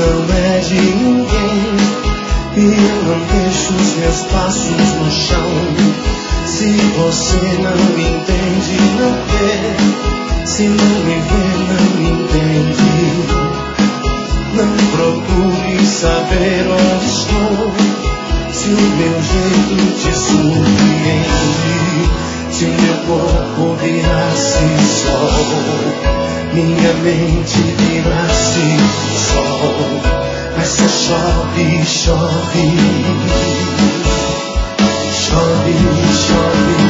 não é de ninguém. E eu não deixo os meus passos no chão. Se você não me entende, não vê. Se não me vê, não entende. Não procure saber onde estou. Se o meu jeito te surpreende, se meu corpo virasse sol, minha mente virasse sol, mas só chove, chove, chove, chove.